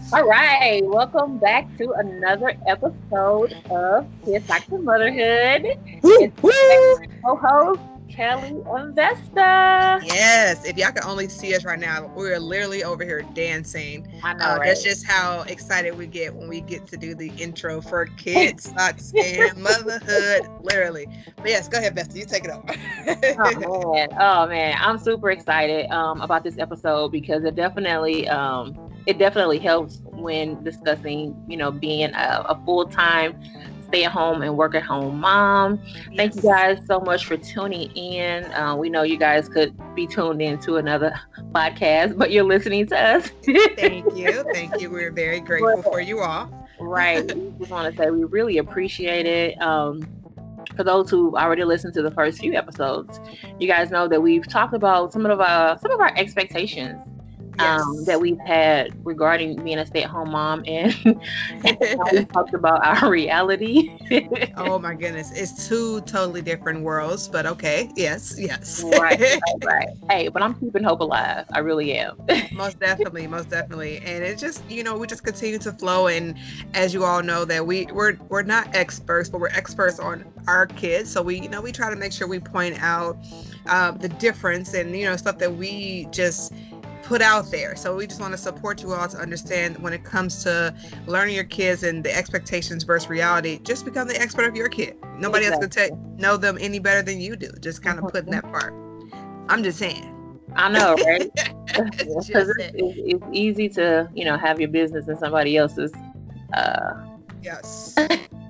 All right, welcome back to another episode of Kids Back to Motherhood. Woo, It's woo. co-host Kelly and Vesta. Yes, if y'all can only see us right now, we're literally over here dancing. I know, That's right? just how excited we get when we get to do the intro for Kids, Socks, and Motherhood. Literally. But yes, go ahead, Bestie. You take it Oh man, I'm super excited about this episode because it definitely helps when discussing, being a full-time stay-at-home and work-at-home mom. Thank you Yes. guys so much for tuning in. We know you guys could be tuned into another podcast, but you're listening to us. Thank you. Thank you. We're very grateful for you all. Right. We just want to say we really appreciate it. For those who already listened to the first few episodes, you guys know that we've talked about some of our expectations that Yes. we've had regarding being a stay-at-home mom, and we talked about our reality. Oh my goodness. It's two totally different worlds, but okay. Yes, yes. Right, right, right. Hey, but I'm keeping hope alive. I really am. Most definitely, most definitely. And it just, we just continue to flow. And as you all know, that we're not experts, but we're experts on our kids. So we try to make sure we point out the difference and stuff that we just put out there. So we just want to support you all to understand when it comes to learning your kids and the expectations versus reality. Just become the expert of your kid. Nobody else Exactly. can know them any better than you do. Just kind of putting Mhm. that part. I'm just saying. I know, right? It's Because just it. it's easy to have your business in somebody else's uh Yes.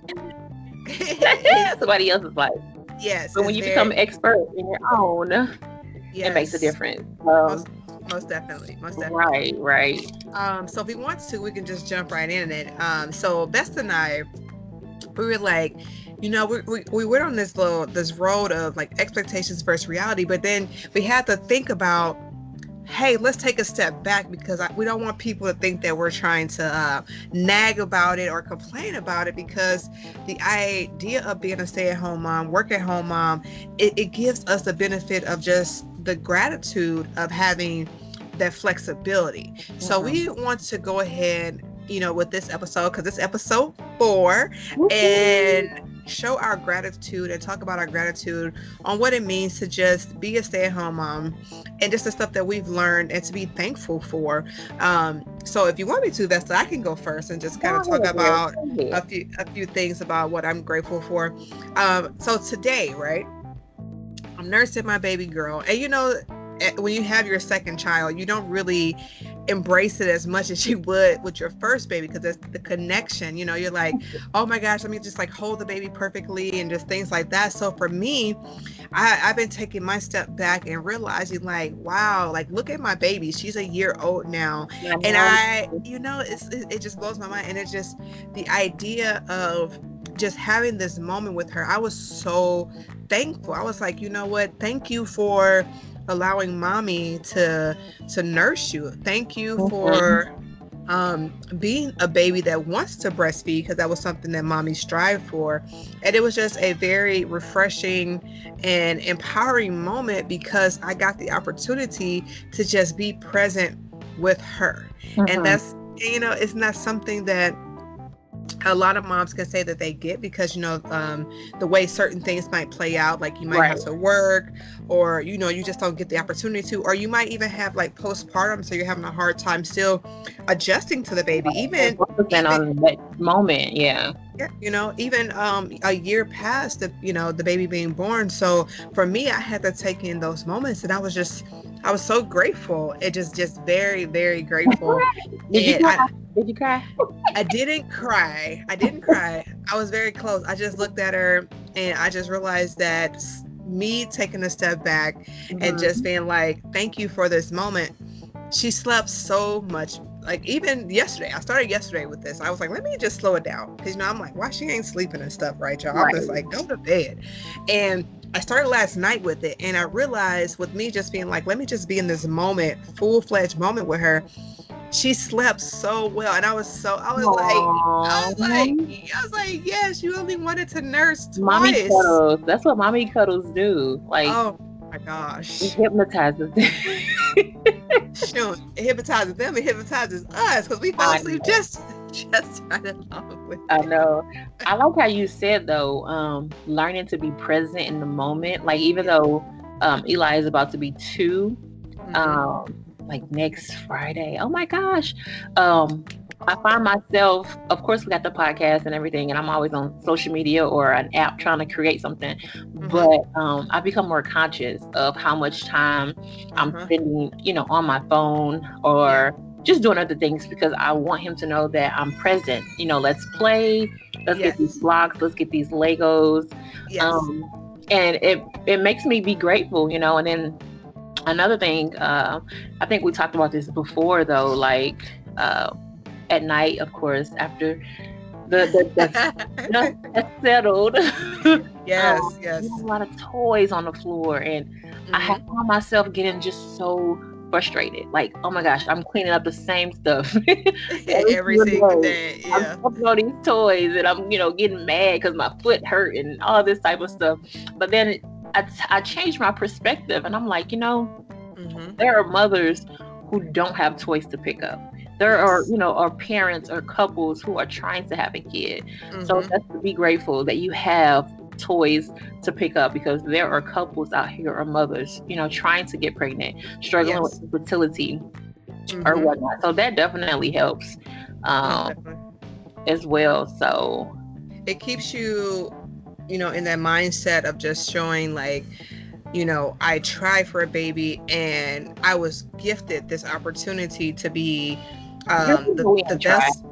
It's somebody else's life. yes, But when it's you become very an expert in your own, it makes a yes. difference. Most most definitely. Most definitely. Right, right. So if we want to, we can just jump right in it. So Best and I, we were like, we went on this road of like expectations versus reality, but then we had to think about, hey, let's take a step back because we don't want people to think that we're trying to nag about it or complain about it, because the idea of being a stay-at-home mom, work-at-home mom, it gives us the benefit of just the gratitude of having that flexibility. So we Mhm. want to go ahead, with this episode, because it's episode 4, and Woo-hoo. show our gratitude and talk about our gratitude on what it means to just be a stay-at-home mom and just the stuff that we've learned and to be thankful for. So if you want me to, Vesta, I can go first and just kind of Go talk ahead, girl. about Go ahead. a few things about what I'm grateful for. So today, right, I'm nursing my baby girl, and when you have your second child, you don't really embrace it as much as you would with your first baby, because it's the connection. You're like, oh my gosh, let me just like hold the baby perfectly and just things like that. So for me, I've been taking my step back and realizing, like, wow, like look at my baby. She's a year old now, I and know. it just blows my mind. And it's just the idea of just having this moment with her. I was so thankful. I was like, you know what? Thank you for allowing mommy to nurse you. Thank you Mhm. for being a baby that wants to breastfeed, because that was something that mommy strived for. And it was just a very refreshing and empowering moment, because I got the opportunity to just be present with her. And Mhm. that's, it's not something that a lot of moms can say that they get, because the way certain things might play out, like you might Right. have to work, or you just don't get the opportunity to, or you might even have like postpartum, so you're having a hard time still adjusting to the baby, And even focusing even on that moment. Yeah. yeah, even a year past the baby being born. So for me, I had to take in those moments, and I was so grateful. It just very, very grateful. Did you And cry? Did you cry? I didn't cry. I didn't cry. I was very close. I just looked at her, and I just realized that me taking a step back and just Mhm. being like, thank you for this moment. She slept so much. Like even yesterday, I started yesterday with this. I was like, let me just slow it down. Because, I'm like, why she ain't sleeping and stuff, right, y'all? I'm just Right. like, go to bed. And I started last night with it. And I realized with me just being like, let me just be in this moment, full-fledged moment with her, she slept so well. And Aww. I was like, yes, you only wanted to nurse Mommy twice. cuddles. That's what mommy cuddles do. Like, Oh my it gosh. hypnotizes them. Shoot, it hypnotizes them, it hypnotizes us because we fall I asleep know. just right along with I it. know. I like how you said though, learning to be present in the moment. Like even Yeah. though Eli is about to be 2, Mm-hmm. um, like next Friday. Oh my gosh. Um, I find myself, of course, we got the podcast and everything, and I'm always on social media or an app trying to create something. Mm-hmm. But I become more conscious of how much time I'm Uh-huh. spending, on my phone Yeah. or just doing other things because I want him to know that I'm present. Let's play, let's get these Yes. blocks, let's get these Legos. Yes. Um, and it makes me be grateful, and then another thing, I think we talked about this before though, like at night, of course, after the dust has settled, Yes. we Yes. have a lot of toys on the floor, and I have Mm-hmm. found myself getting just so frustrated. Like, oh my gosh, I'm cleaning up the same stuff every Every single single day. day. I'm Yeah. stepping on these toys, and I'm, getting mad because my foot hurt and all this type of stuff. But then I changed my perspective, and I'm like, Mm-hmm. there are mothers who don't have toys to pick up. There are, Yes. are parents or couples who are trying to have a kid. So Mm-hmm. just to be grateful that you have toys to pick up because there are couples out here or mothers, trying to get pregnant, struggling with Yes. infertility or Mm-hmm. whatnot. So that definitely helps Most um, definitely. as well. So It keeps you, in that mindset of just showing like, I tried for a baby and I was gifted this opportunity to be good the people we the ain't try. best.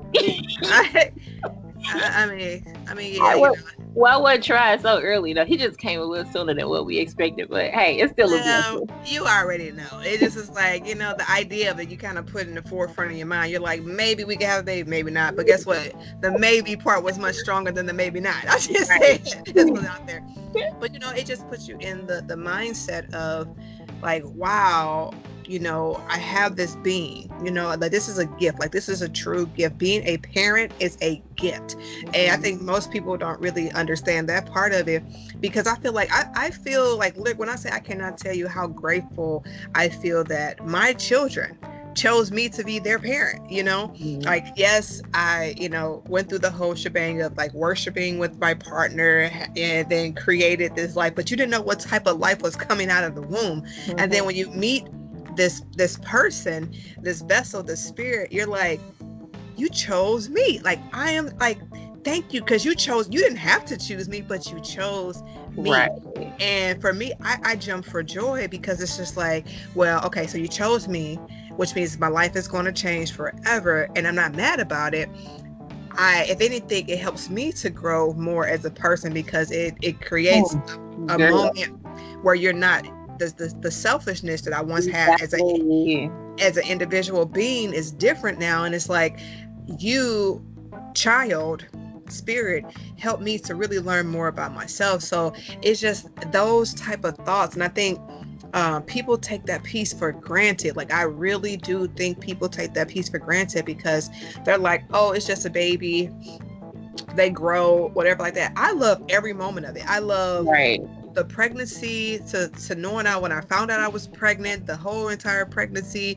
I mean, yeah, I would, well, I wasn't trying so early though. He just came a little sooner than what we expected, but hey, it's still a well, blessing. you already know. It just is like, the idea of it, you kind of put in the forefront of your mind. You're like, maybe we can have a baby, maybe not. But guess what? The maybe part was much stronger than the maybe not. I just Right. say just put it out there. But it just puts you in the mindset of like, wow, I have this being, like this is a gift, like this is a true gift. Being a parent is a gift. And I think most people don't really understand that part of it because I feel like I feel like, look, when I say I cannot tell you how grateful I feel that my children chose me to be their parent, Mhm. like, yes, I, went through the whole shebang of like worshiping with my partner and then created this life, but you didn't know what type of life was coming out of the womb. And then Mhm. when you meet this person, this vessel, the spirit, you're like, you chose me. Like, I am like, thank you, because you didn't have to choose me, but you chose Right. me. And for me, I jump for joy because it's just like, well, okay, so you chose me, which means my life is going to change forever, and I'm not mad about it. If anything, it helps me to grow more as a person because it creates a Girl, moment where you're not the selfishness that I once had exactly. as an individual being is different now, and it's like, you, child, spirit, help me to really learn more about myself. So it's just those type of thoughts, and I think people take that piece for granted. Like, I really do think people take that piece for granted because they're like, oh, it's just a baby, they grow, whatever, like that. I love every moment of it. I love Right. the pregnancy, to knowing out when I found out I was pregnant, the whole entire pregnancy,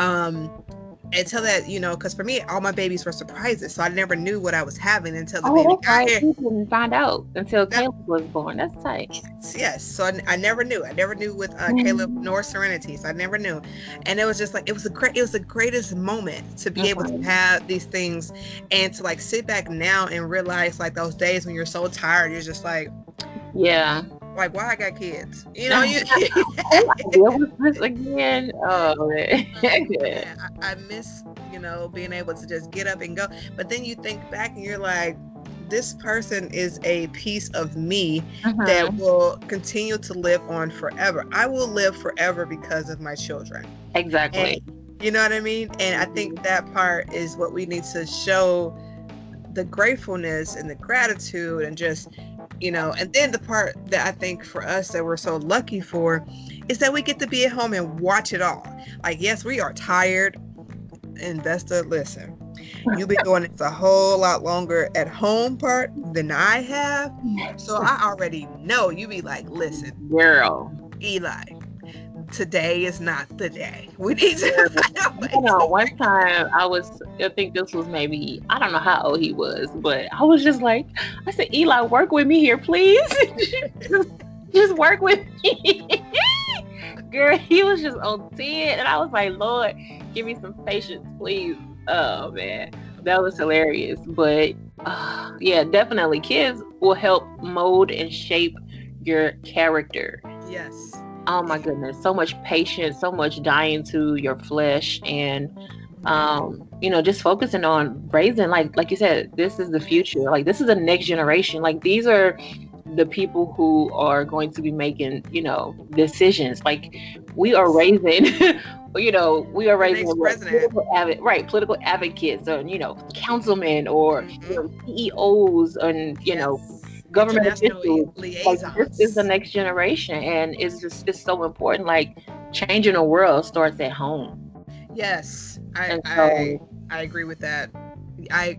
until that, because for me, all my babies were surprises, so I never knew what I was having until the Oh, baby that's got right. here. We didn't find out until That, Caleb was born. That's tight. yes, so I never knew. I never knew with Caleb nor Serenity, so I never knew. And it was just like, it was the greatest moment to be able to Mhm. have these things and to like sit back now and realize, like, those days when you're so tired, you're just Yeah. like, why I got kids, you. Oh, I deal with this again. Oh man. Man, I miss, being able to just get up and go. But then you think back and you're like, this person is a piece of me that Mhm. will continue to live on forever. I will live forever because of my children. And Exactly. you know what I mean? And I think that part is what we need to show, the gratefulness and the gratitude, and just, and then the part that I think for us that we're so lucky for is that we get to be at home and watch it all. Like, yes, we are tired, and listen, you've been doing this a whole lot longer at home part than I have. So I already know you be like, listen, Girl. Eli, today is not the day. We need to one time I think this was maybe, I don't know how old he was, but I was just like, I said, Eli, work with me here, please. just work with me. Girl, he was just on 10, and I was like, Lord, give me some patience, please. Oh man, that was hilarious. But yeah, definitely, kids will help mold and shape your character. Yes. Oh my goodness, so much patience, so much dying to your flesh, and just focusing on raising, like you said, this is the future. Like, this is the next generation. Like, these are the people who are going to be making, decisions. Like, we are raising, political advocates, or, councilmen, or CEOs, and, government officials. Like, this is the next generation, and it's so important. Like, changing the world starts at home. Yes, I agree with that. I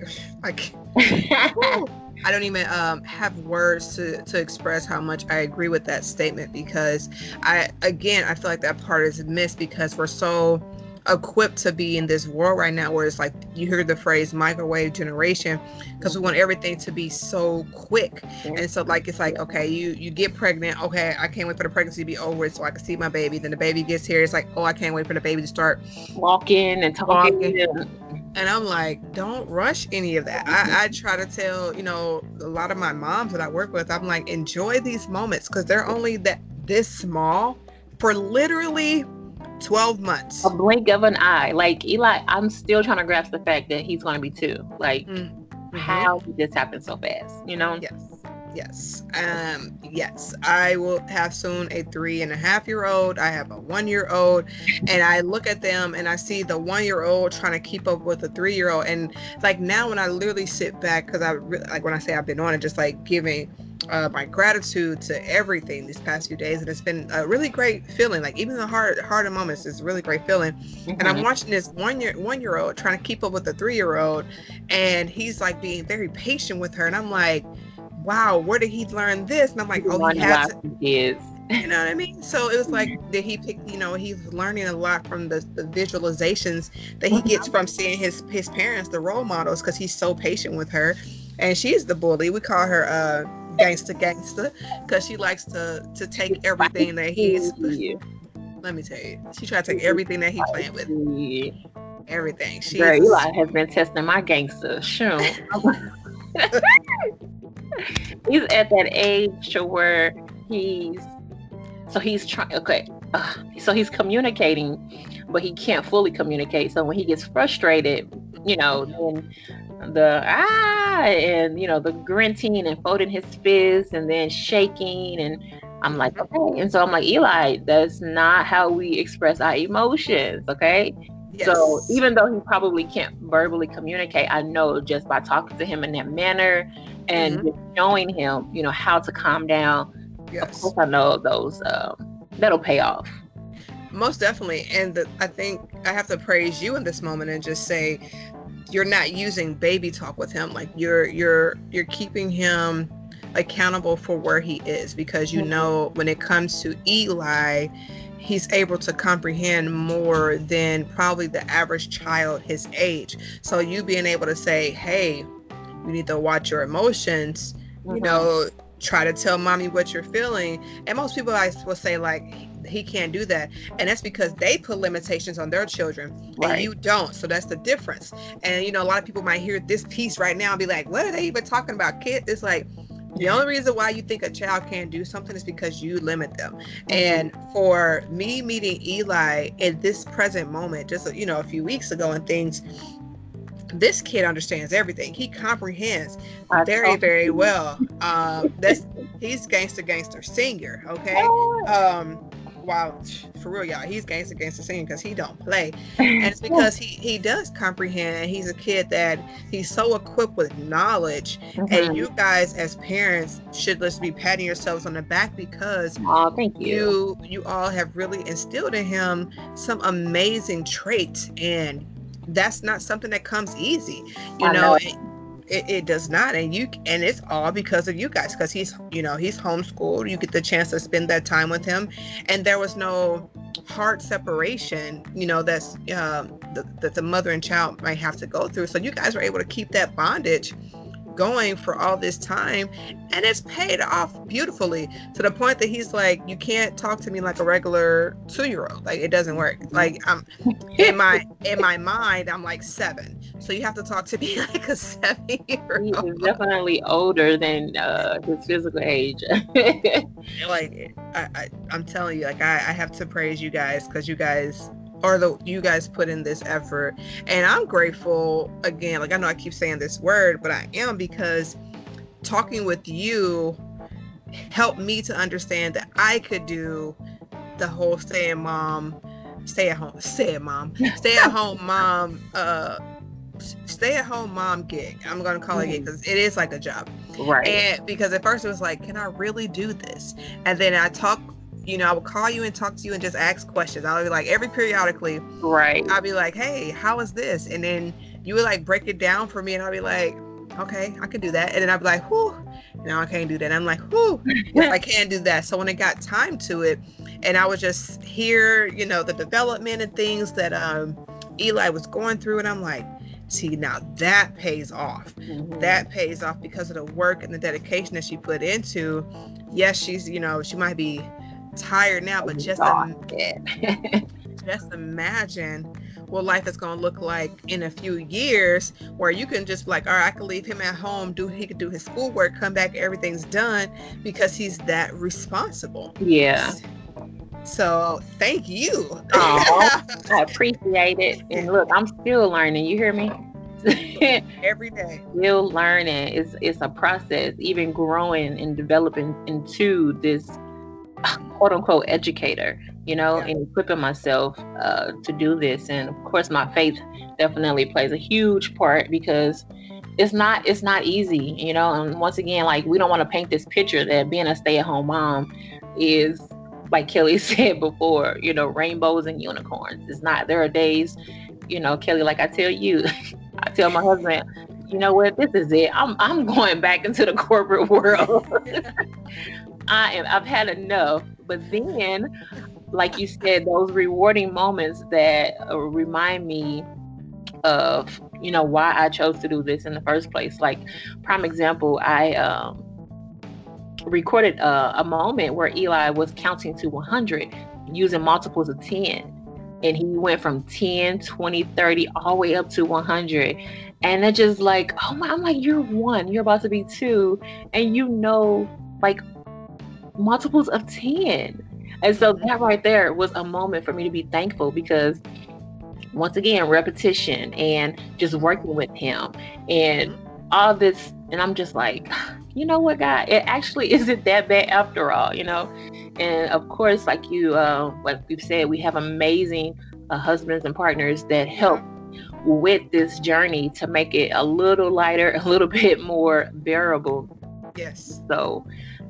don't even have words to express how much I agree with that statement, because I feel like that part is missed because we're so equipped to be in this world right now where it's like you hear the phrase microwave generation, because we want everything to be so quick. And so like it's like, okay, you get pregnant, okay, I can't wait for the pregnancy to be over so I can see my baby. Then the baby gets here, it's like, oh, I can't wait for the baby to start walking and talking. And I'm like, don't rush any of that. I try to tell, a lot of my moms that I work with, I'm like, enjoy these moments, because they're only this small for literally 12 months. A blink of an eye. Like, Eli, I'm still trying to grasp the fact that he's going to be 2. Like, how did this happen so fast? Yes. Yes. I will have soon a 3.5-year-old. I have a 1-year-old, and I look at them and I see the 1-year-old trying to keep up with the 3-year-old. And like now, when I literally sit back, because when I say I've been on it, just like giving my gratitude to everything these past few days, and it's been a really great feeling. Like, even the harder moments is a really great feeling. And I'm watching this 1-year-old trying to keep up with the 3-year-old, and he's like being very patient with her, and I'm like, wow, where did he learn this? And I'm like, oh, he has kids. You know what I mean? So it was like, did he pick, he's learning a lot from the visualizations that he gets from seeing his parents, the role models, because he's so patient with her. And she's the bully. We call her gangster, because she likes to take everything that he's. Let me tell you, she tried to take everything that he's playing with. Everything. Eli has been testing my gangster. Sure. He's at that age where he's trying. Okay, so he's communicating, but he can't fully communicate. So when he gets frustrated, then the grunting and folding his fists and then shaking, and I'm like, okay. And so I'm like, Eli, that's not how we express our emotions, okay? Yes. So even though he probably can't verbally communicate, I know just by talking to him in that manner and just showing him, how to calm down. Yes. Of course, I know those that'll pay off. Most definitely. And I think I have to praise you in this moment and just say, you're not using baby talk with him. Like, you're keeping him accountable for where he is, because when it comes to Eli, he's able to comprehend more than probably the average child his age. So you being able to say, hey, you need to watch your emotions, try to tell mommy what you're feeling. And most people will say, like, he can't do that. And that's because they put limitations on their children, and you don't. So that's the difference. And, a lot of people might hear this piece right now and be like, what are they even talking about, kids? It's like, the only reason why you think a child can't do something is because you limit them. And for me meeting Eli in this present moment, just, a few weeks ago and things, this kid understands everything. He comprehends very, very well. He's gangster senior. Okay. Wow, for real, y'all, he's gangster senior, because he don't play. And it's because he does comprehend, and he's a kid that he's so equipped with knowledge. And you guys as parents should just be patting yourselves on the back, because thank you. You all have really instilled in him some amazing traits, and that's not something that comes easy, It does not, and it's all because of you guys, because he's homeschooled. You get the chance to spend that time with him, and there was no hard separation, you know, that's that the mother and child might have to go through. So you guys were able to keep that bondage going for all this time, and it's paid off beautifully, to the point that he's like, you can't talk to me like a regular 2-year-old. Like, it doesn't work. Like, I'm in my mind, I'm like 7, so you have to talk to me like a 7-year-old. He is definitely older than his physical age. Like, I'm telling you, like, I have to praise you guys, because you guys put in this effort, and I'm grateful. Again, like, I know I keep saying this word, but I am, because talking with you helped me to understand that I could do the whole stay at home mom gig. I'm gonna call it gig, because it is like a job, right? And because at first it was like, can I really do this? And then I would call you and talk to you and just ask questions. I'll be like, every periodically, right? I'll be like, hey, how is this? And then you would like break it down for me, and I'll be like, okay, I can do that. And then I'll be like, whew, no, I can't do that. And I'm like, whew, yes, I can do that. So when it got time to it, and I would just hear, you know, the development and things that Eli was going through, and I'm like, see, now that pays off. Mm-hmm. That pays off because of the work and the dedication that she put into. Yes, she's, you know, she might be tired now, but just imagine what life is going to look like in a few years, where you can just like, all right, I can leave him at home, he could do his schoolwork, come back, everything's done, because he's that responsible. Yeah. So thank you. Oh, I appreciate it. And look, I'm still learning. You hear me? Every day. Still learning. It's a process, even growing and developing into this quote unquote educator, you know, and equipping myself to do this. And of course, my faith definitely plays a huge part, because it's not easy, you know. And once again, like, we don't want to paint this picture that being a stay-at-home mom is, like Kelly said before, you know, rainbows and unicorns. It's not. There are days, you know, Kelly, like I tell you, I tell my husband, you know what, this is it. I'm going back into the corporate world. I've had enough. But then, like you said, those rewarding moments that remind me of, you know, why I chose to do this in the first place. Like, prime example, I recorded a moment where Eli was counting to 100 using multiples of 10. And he went from 10, 20, 30, all the way up to 100. And it just like, oh my, I'm like, you're 1, you're about to be 2. And you know, like, multiples of 10. And so that right there was a moment for me to be thankful, because once again, repetition and just working with him and all this. And I'm just like, you know what, God, it actually isn't that bad after all, you know? And of course, like we've said, we have amazing husbands and partners that help with this journey to make it a little lighter, a little bit more bearable. Yes. So,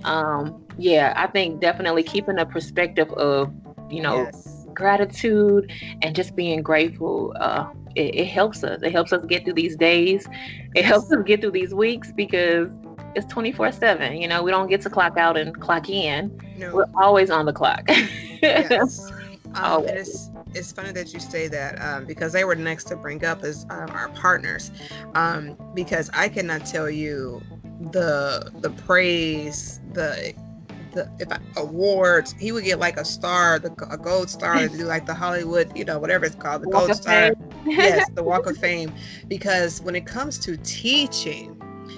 I think definitely keeping a perspective of, you know, gratitude and just being grateful, it helps us. It helps us get through these days. It helps us get through these weeks, because it's 24/7. You know, we don't get to clock out and clock in. No. We're always on the clock. Yes. It's funny that you say that, because they were next to bring up as our partners, because I cannot tell you the praise, the awards. He would get like a star, a gold star, to do like the Hollywood, you know, whatever it's called, the Walk gold star. Yes, the Walk of Fame. Because when it comes to teaching,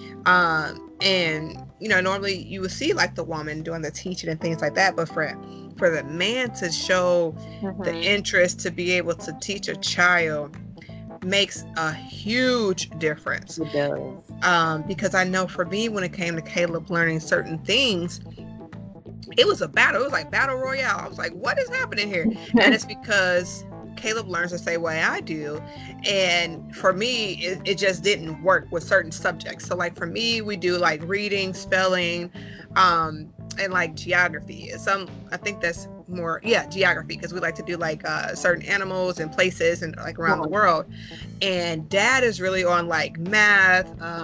and you know, normally you would see like the woman doing the teaching and things like that, but for the man to show the interest to be able to teach a child makes a huge difference. It does. Because I know for me, when it came to Caleb learning certain things, it was a battle. It was like battle royale. I was like, what is happening here? And it's because Caleb learns the same way I do. And for me, it just didn't work with certain subjects. So like for me, we do like reading, spelling, and like geography. I think that's more, geography, because we like to do like certain animals and places and like around the world. And Dad is really on like math,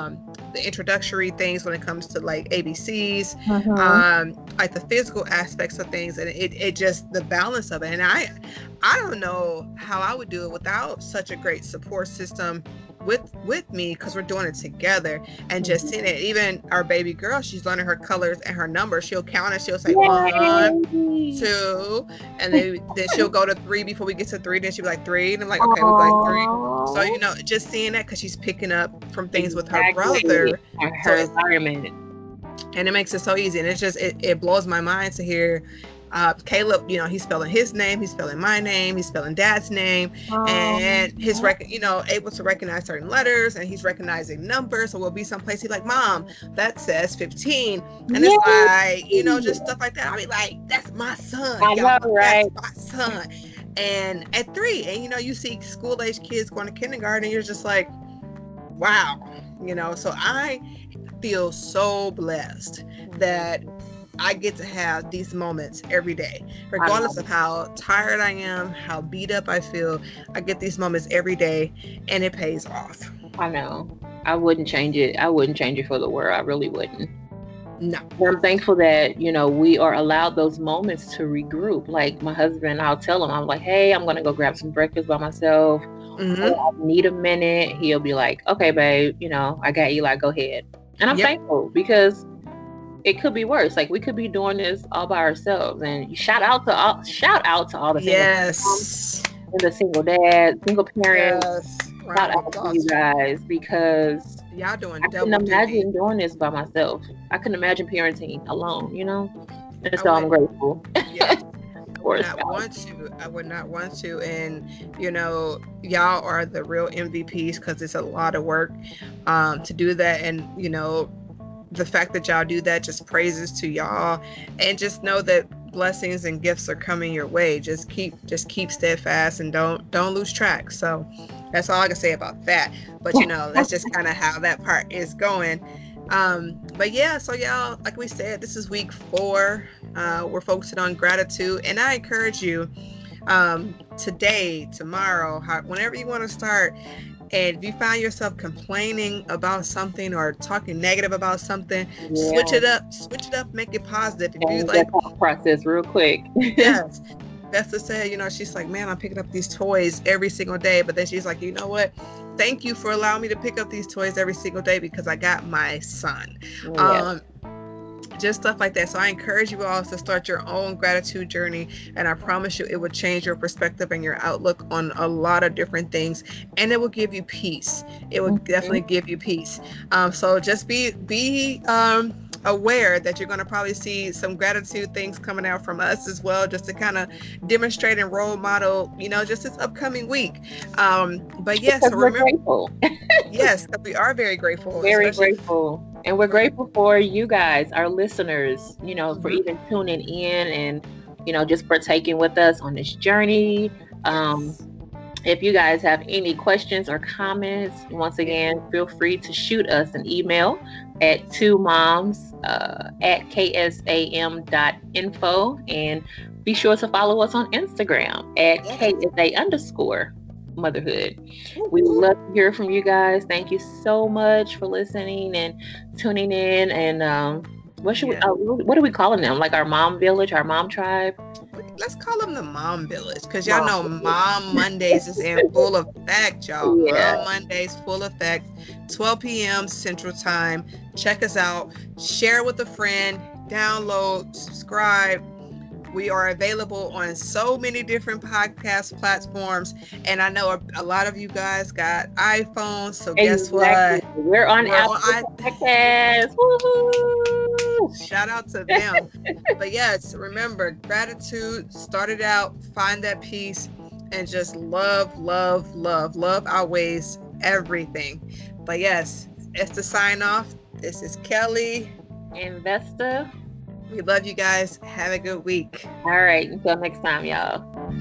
the introductory things when it comes to like ABCs, Mm-hmm. like the physical aspects of things, and it just the balance of it. And I don't know how I would do it without such a great support system with me, because we're doing it together. And just seeing it, even our baby girl, she's learning her colors and her numbers. She'll count and she'll say 1, 2, and then she'll go to 3 before we get to 3. Then she'll be like 3, and I'm like, okay, we'll be like 3. So you know, just seeing that, because she's picking up from things with her brother, her environment, and it makes it so easy. And it's just it blows my mind to hear Caleb, you know, he's spelling his name, he's spelling my name, he's spelling dad's name, and his able to recognize certain letters, and he's recognizing numbers. So we'll be someplace, he's like, Mom, that says 15, and it's like, you know, just stuff like that. I'll be like, that's my son. I know, right? That's my son. And at 3, and you know, you see school age kids going to kindergarten, and you're just like, wow, you know. So I feel so blessed that I get to have these moments every day, regardless of how tired I am, how beat up I feel. I get these moments every day, and it pays off. I know. I wouldn't change it. I wouldn't change it for the world. I really wouldn't. No. I'm thankful that, you know, we are allowed those moments to regroup. Like my husband, I'll tell him, I'm like, hey, I'm going to go grab some breakfast by myself. I need a minute. He'll be like, okay, babe, you know, I got you. Like, go ahead. And I'm thankful, because it could be worse. Like, we could be doing this all by ourselves. And shout out to all the single moms and the single dads, single parents. Shout out to you guys, because y'all doing I couldn't imagine doing this by myself. I couldn't imagine parenting alone, you know? And so I'm grateful. Yeah. I would not want to. And, you know, y'all are the real MVPs, because it's a lot of work to do that. And, you know, the fact that y'all do that, just praises to y'all. And just know that blessings and gifts are coming your way. Just keep steadfast, and don't lose track. So that's all I can say about that. But you know, that's just kind of how that part is going. But yeah, so y'all, like we said, this is week 4. We're focusing on gratitude, and I encourage you today, tomorrow, whenever you want to start. And if you find yourself complaining about something or talking negative about something, switch it up, make it positive. If you like process real quick. Yes. Besta said, you know, she's like, man, I'm picking up these toys every single day. But then she's like, you know what? Thank you for allowing me to pick up these toys every single day, because I got my son. Just stuff like that. So I encourage you all to start your own gratitude journey, and I promise you it will change your perspective and your outlook on a lot of different things, and it will give you peace. It will definitely give you peace. So just be aware that you're going to probably see some gratitude things coming out from us as well, just to kind of demonstrate and role model, you know, just this upcoming week. But yes, so remember, we're grateful. Yes, we are very grateful. Very grateful. And we're grateful for you guys, our listeners, you know, for even tuning in and, you know, just partaking with us on this journey. If you guys have any questions or comments, once again, feel free to shoot us an email at 2moms@ksam.info, and be sure to follow us on Instagram at KSA_motherhood. We love to hear from you guys. Thank you so much for listening and tuning in. And what are we calling them? Like our mom village, our mom tribe? Let's call them the Mom Village, because y'all know Mom Mondays is in full effect, y'all. Mom Mondays, full effect, 12 p.m. Central Time. Check us out. Share with a friend. Download, subscribe. We are available on so many different podcast platforms, and I know a lot of you guys got iPhones, so guess what? We're on Apple Podcasts. Woo-hoo! Shout out to them. But yes, remember, gratitude, start it out, find that peace, and just love outweighs everything. But yes, it's the sign off. This is Kelly and Vesta. We love you guys. Have a good week. All right. Until next time, y'all.